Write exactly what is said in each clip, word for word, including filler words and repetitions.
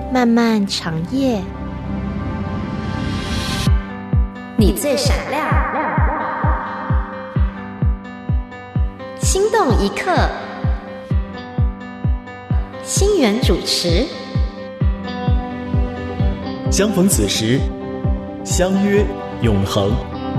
漫漫长夜，你最闪亮，心动一刻，星源主持。 相逢此时，相约永恒。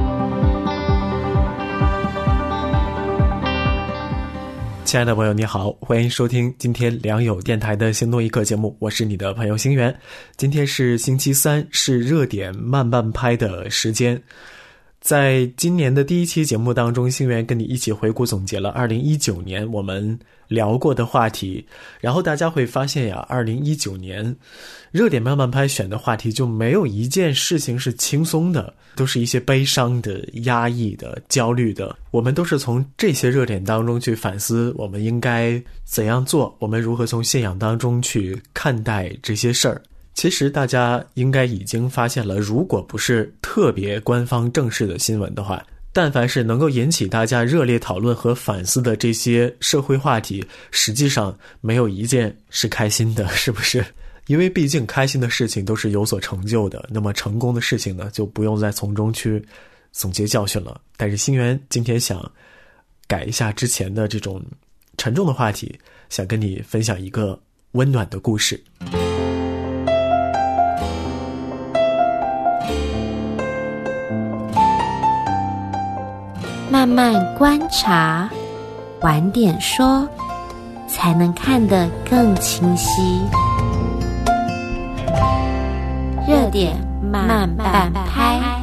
亲爱的朋友你好，欢迎收听今天良友电台的心动一刻节目，我是你的朋友星源。今天是星期三，是热点慢半拍的时间。在今年的第一期节目当中，星源跟你一起回顾总结了二零一九年我们聊过的话题，然后大家会发现呀，二零一九年热点慢半拍选的话题就没有一件事情是轻松的，都是一些悲伤的、压抑的、焦虑的。我们都是从这些热点当中去反思我们应该怎样做，我们如何从信仰当中去看待这些事儿。其实大家应该已经发现了，如果不是特别官方正式的新闻的话，但凡是能够引起大家热烈讨论和反思的这些社会话题，实际上没有一件是开心的，是不是？因为毕竟开心的事情都是有所成就的，那么成功的事情呢，就不用再从中去总结教训了。但是星源今天想改一下之前的这种沉重的话题，想跟你分享一个温暖的故事。 慢慢观察，晚点说，才能看得更清晰。热点慢半拍。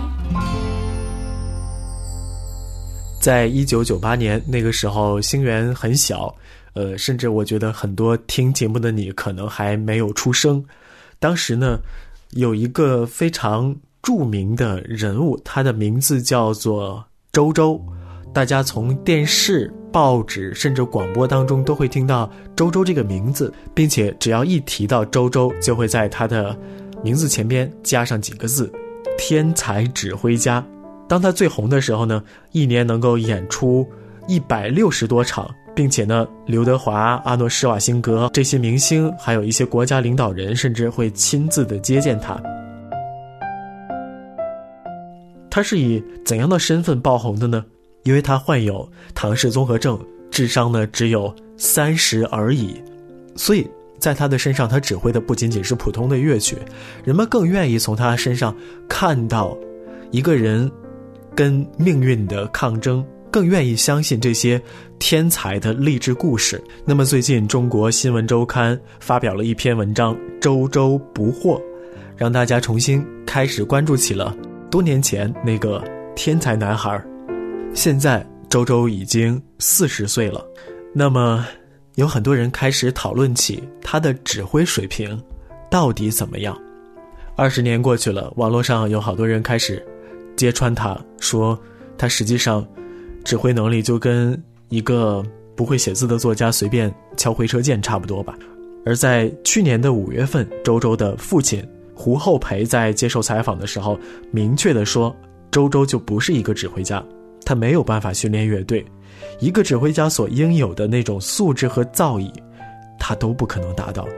在一九九八年那个时候，星源很小，呃，甚至我觉得很多听节目的你可能还没有出生。当时呢，有一个非常著名的人物，他的名字叫做周周。大家从电视、报纸甚至广播当中都会听到周周这个名字，并且只要一提到周周，就会在他的名字前边加上几个字：天才指挥家。当他最红的时候呢，一年能够演出一百六十多场，并且呢，刘德华、阿诺·施瓦辛格这些明星，还有一些国家领导人，甚至会亲自的接见他。他是以怎样的身份爆红的呢？因为他患有唐氏综合症，智商呢只有三十而已，所以在他的身上，他指挥的不仅仅是普通的乐曲，人们更愿意从他身上看到一个人跟命运的抗争，更愿意相信这些天才的励志故事。那么最近中国新闻周刊发表了一篇文章《周周不惑》，让大家重新开始关注起了多年前那个天才男孩。现在周周已经四十岁了，那么有很多人开始讨论起他的指挥水平到底怎么样。二十年过去了，网络上有好多人开始揭穿他，说他实际上指挥能力就跟一个不会写字的作家随便敲回车键差不多吧。而在去年的五月份，周周的父亲胡厚培在接受采访的时候明确地说，周周就不是一个指挥家，他没有办法训练乐队，一个指挥家所应有的那种素质和造诣，他都不可能达到。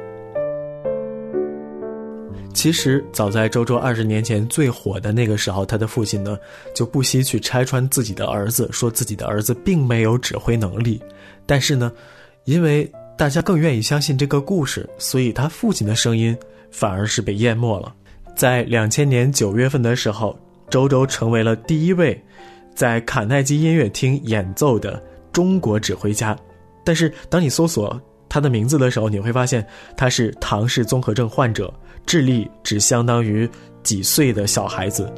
其实早在周周二十年前最火的那个时候，他的父亲呢就不惜去拆穿自己的儿子，说自己的儿子并没有指挥能力。但是呢，因为大家更愿意相信这个故事，所以他父亲的声音反而是被淹没了。在两千年九月份的时候，周周成为了第一位在卡耐基音乐厅演奏的中国指挥家。但是当你搜索他的名字的时候，你会发现他是唐氏综合症患者，智力只相当于几岁的小孩子。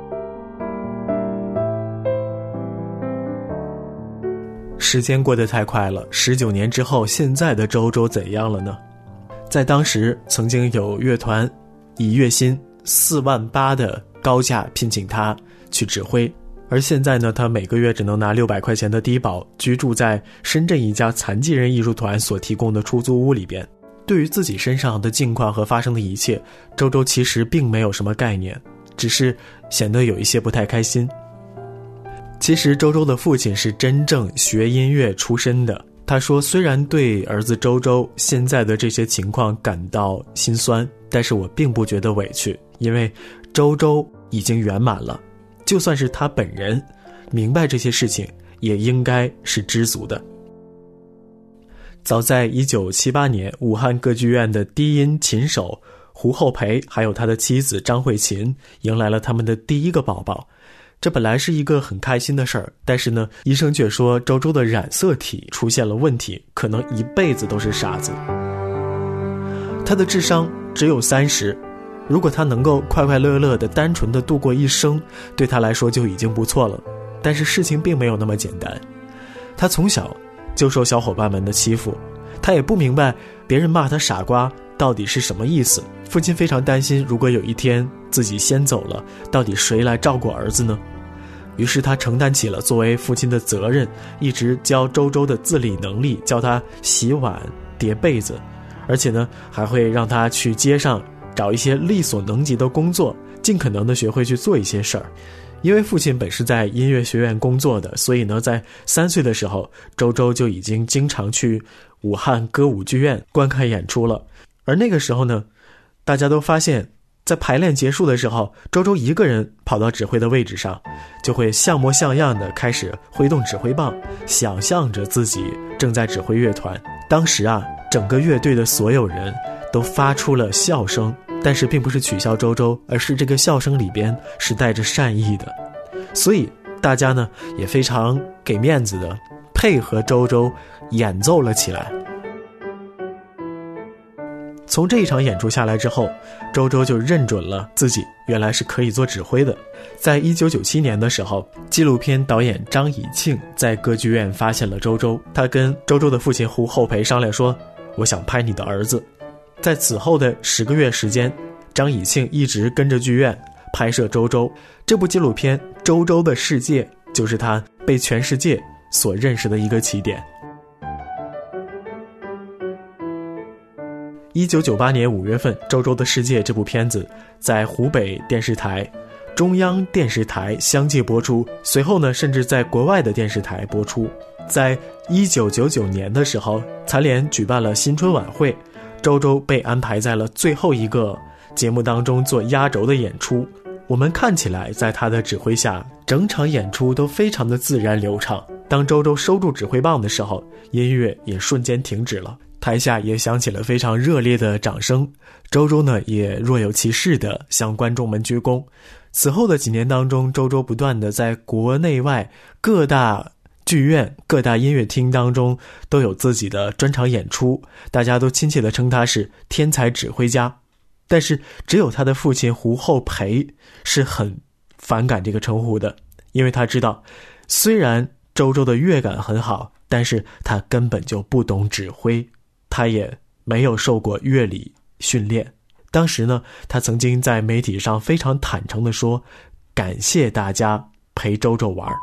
时间过得太快了，十九年之后，现在的周周怎样了呢？在当时曾经有乐团以月薪四万八的高价聘请他去指挥，而现在呢，他每个月只能拿六百块钱的低保，居住在深圳一家残疾人艺术团所提供的出租屋里边。对于自己身上的境况和发生的一切，周周其实并没有什么概念，只是显得有一些不太开心。其实周周的父亲是真正学音乐出身的，他说虽然对儿子周周现在的这些情况感到心酸， 但是我并不觉得委屈，因为周周已经圆满了，就算是他本人明白这些事情，也应该是知足的。早在一九七八年，武汉歌剧院的低音琴手胡厚培还有他的妻子张慧琴迎来了他们的第一个宝宝。这本来是一个很开心的事儿，但是呢，医生却说周周的染色体出现了问题，可能一辈子都是傻子。他的智商只有三十，如果他能够快快乐乐的单纯的度过一生，对他来说就已经不错了。但是事情并没有那么简单，他从小就受小伙伴们的欺负，他也不明白别人骂他傻瓜到底是什么意思。父亲非常担心，如果有一天自己先走了，到底谁来照顾儿子呢？于是他承担起了作为父亲的责任，一直教周周的自理能力，教他洗碗叠被子，而且呢还会让他去街上找一些力所能及的工作，尽可能的学会去做一些事儿。因为父亲本是在音乐学院工作的，所以呢在三岁的时候，周周就已经经常去武汉歌舞剧院观看演出了。而那个时候呢，大家都发现在排练结束的时候，周周一个人跑到指挥的位置上，就会像模像样的开始挥动指挥棒，想象着自己正在指挥乐团。当时啊，整个乐队的所有人都发出了笑声，但是并不是取笑周周，而是这个笑声里边是带着善意的。所以大家呢也非常给面子的配合周周演奏了起来。从这一场演出下来之后，周周就认准了自己原来是可以做指挥的。在一九九七年的时候，纪录片导演张以庆在歌剧院发现了周周，他跟周周的父亲胡厚培商量说，我想拍你的儿子。在此后的十个月时间，张以庆一直跟着剧院拍摄周周。这部纪录片《周周的世界》就是他被全世界所认识的一个起点。一九九八年五月份，《周周的世界》这部片子在湖北电视台、中央电视台相继播出，随后呢，甚至在国外的电视台播出。在一九九九年的时候，残联举办了新春晚会，周周被安排在了最后一个节目当中做压轴的演出。我们看起来在他的指挥下，整场演出都非常的自然流畅。当周周收住指挥棒的时候，音乐也瞬间停止了，台下也响起了非常热烈的掌声。周周呢也若有其事地向观众们鞠躬。此后的几年当中，周周不断地在国内外各大剧院、各大音乐厅当中都有自己的专场演出，大家都亲切地称他是天才指挥家。但是只有他的父亲胡厚培是很反感这个称呼的，因为他知道虽然周周的乐感很好，但是他根本就不懂指挥，他也没有受过乐理训练。当时呢，他曾经在媒体上非常坦诚地说，感谢大家陪周周玩。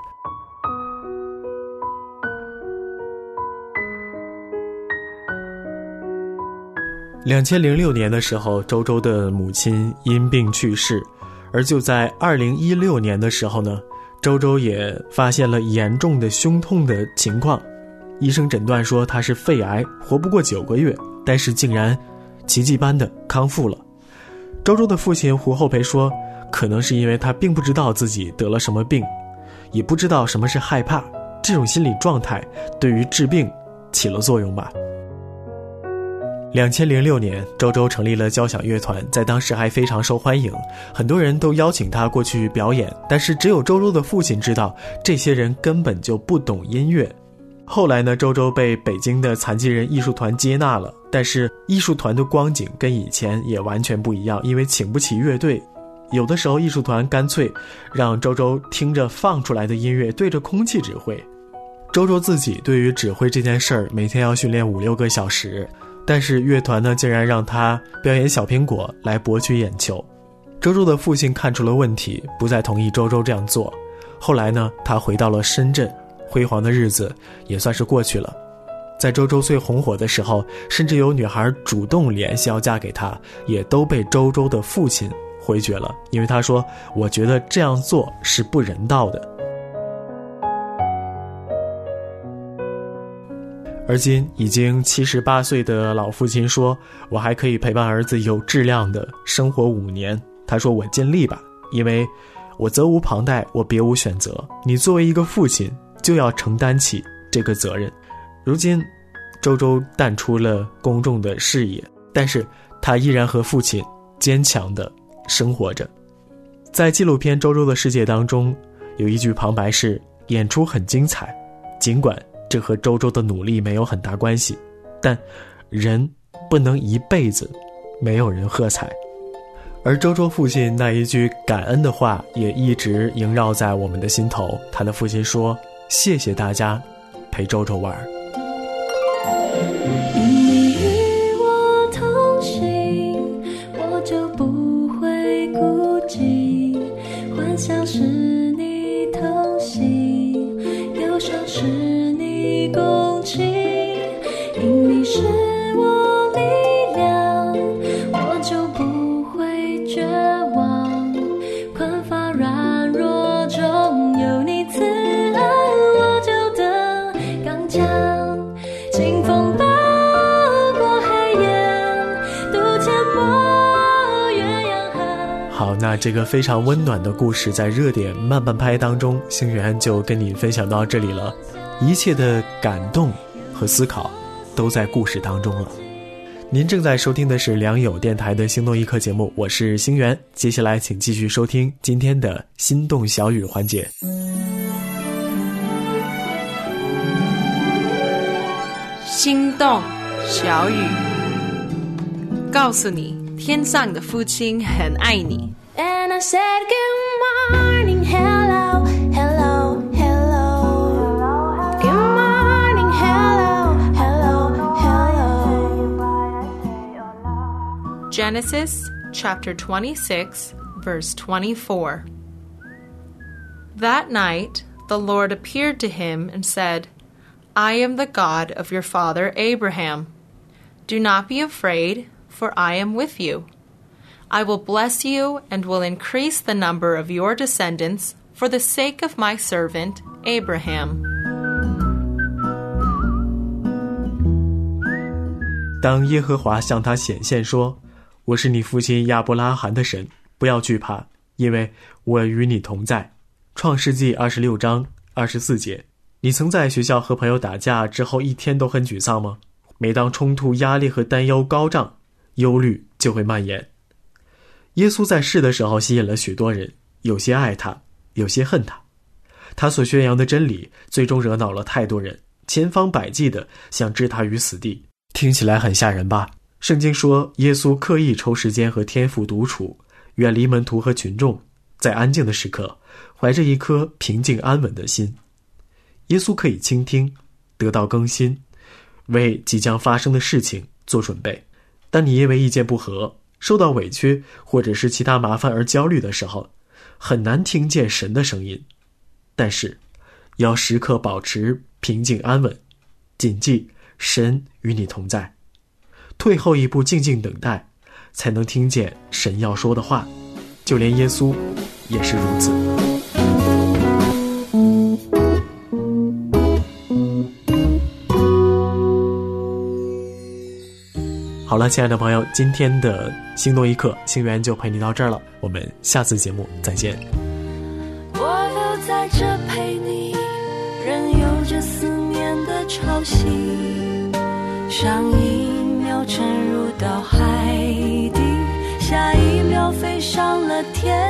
两千零六年的时候，周周的母亲因病去世，而就在二零一六年的时候呢，周周也发现了严重的胸痛的情况，医生诊断说他是肺癌，活不过九个月，但是竟然奇迹般的康复了。周周的父亲胡厚培说，可能是因为他并不知道自己得了什么病，也不知道什么是害怕，这种心理状态对于治病起了作用吧。两千零六年，周周成立了交响乐团，在当时还非常受欢迎，很多人都邀请他过去表演，但是只有周周的父亲知道，这些人根本就不懂音乐。后来呢，周周被北京的残疾人艺术团接纳了，但是艺术团的光景跟以前也完全不一样，因为请不起乐队，有的时候艺术团干脆让周周听着放出来的音乐对着空气指挥。周周自己对于指挥这件事儿，每天要训练五六个小时，但是乐团呢，竟然让他表演小苹果来博取眼球。周周的父亲看出了问题，不再同意周周这样做。后来呢，他回到了深圳，辉煌的日子也算是过去了。在周周最红火的时候，甚至有女孩主动联系要嫁给他，也都被周周的父亲回绝了，因为他说，我觉得这样做是不人道的。 而今已经七十八岁的老父亲说，我还可以陪伴儿子有质量的生活五年。他说我尽力吧，因为我责无旁贷，我别无选择。你作为一个父亲就要承担起这个责任。如今周周淡出了公众的视野，但是他依然和父亲坚强地生活着。在纪录片《周周的世界》当中，有一句旁白是，演出很精彩，尽管这和周周的努力没有很大关系，但人不能一辈子没有人喝彩。而周周父亲那一句感恩的话也一直萦绕在我们的心头。他的父亲说，谢谢大家陪周周玩。 你与我同行，我就不会孤寂，幻想是你同行，忧伤是你共情，因你是我力量，我就不会绝望，困乏软弱中有你慈爱，我就等刚强，清风把好，那这个非常温暖的故事在热点慢半拍当中，星源就跟你分享到这里了。一切的感动和思考都在故事当中了。您正在收听的是良友电台的心动一刻节目，我是星源。接下来请继续收听今天的心动小语环节。 心动小语，告诉你天上的父亲很爱你。 And I said good morning, hello, hello, hello. Good morning, hello, hello, hello. Genesis chapter twenty-six, verse twenty-four. That night the Lord appeared to him and said, I am the God of your father Abraham. Do not be afraid, for I am with you. I will bless you and will increase the number of your descendants for the sake of my servant Abraham. 当耶和华向他显现说，我是你父亲亚伯拉罕的神，不要惧怕，因为我与你同在。创世纪二十六章二十四节。你曾在学校和朋友打架之后一天都很沮丧吗？每当冲突、压力和担忧高涨，忧虑就会蔓延。耶稣在世的时候吸引了许多人，有些爱他，有些恨他。他所宣扬的真理最终惹恼了太多人，千方百计的想置他于死地。听起来很吓人吧？圣经说，耶稣刻意抽时间和天父独处，远离门徒和群众，在安静的时刻，怀着一颗平静安稳的心。耶稣可以倾听，得到更新，为即将发生的事情做准备。当你因为意见不合，受到委屈或者是其他麻烦而焦虑的时候，很难听见神的声音。但是要时刻保持平静安稳，谨记神与你同在，退后一步，静静等待，才能听见神要说的话。就连耶稣也是如此。好了，亲爱的朋友，今天的心动一刻，星源就陪你到这儿了，我们下次节目再见。 我都在这陪你，任由这思念的潮汐，上一秒沉入到海底，下一秒飞上了天